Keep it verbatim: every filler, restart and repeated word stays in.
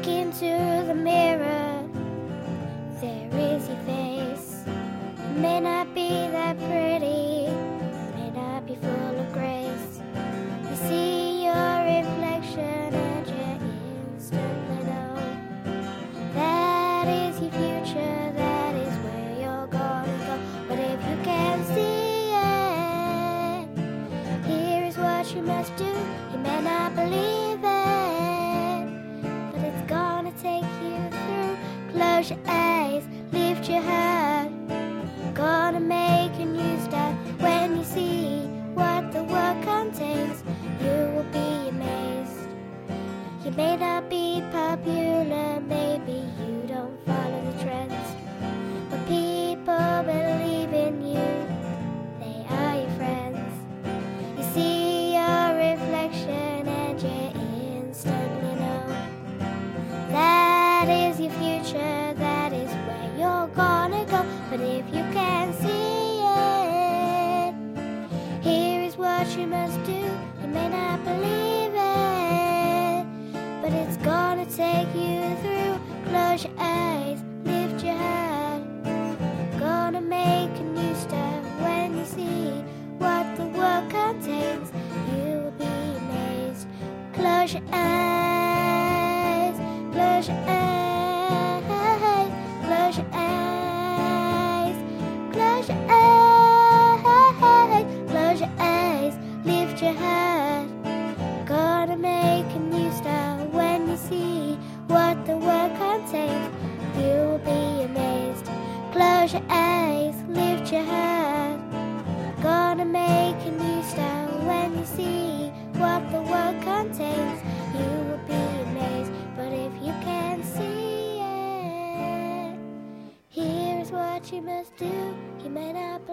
Look into the mirror, there is your face. It may not be that pretty, it may not be full of grace. You see your reflection and you instantly know that is your future, that is where you're gonna go. But if you can't see it, here is what you must do. You may not believe it, but it's gonna take you through. Close your eyes, lift your heart. Gonna make a new start. When you see what the world contains, you will be amazed. You may not be popular, maybe you don't follow the trends, but people believe in you, they are your friends. You see your reflection and you instantly know that is your future, that is where you're gonna go. But if you can't see it, here is what you must do. You may not believe it, but it's gonna take you through. Close your eyes, lift your heart. Gonna make a new start. When you see what the world contains, you will be amazed. Close your eyes, close your eyes, close your eyes, close your eyes, close your eyes, lift your heart. Gonna make a new start. When you see what the world contains, you will be amazed. Close your eyes, lift your heart. Gonna make a new start. When you see what the world contains, you will be amazed. But if you can't see it, here's what you must do. You may not believe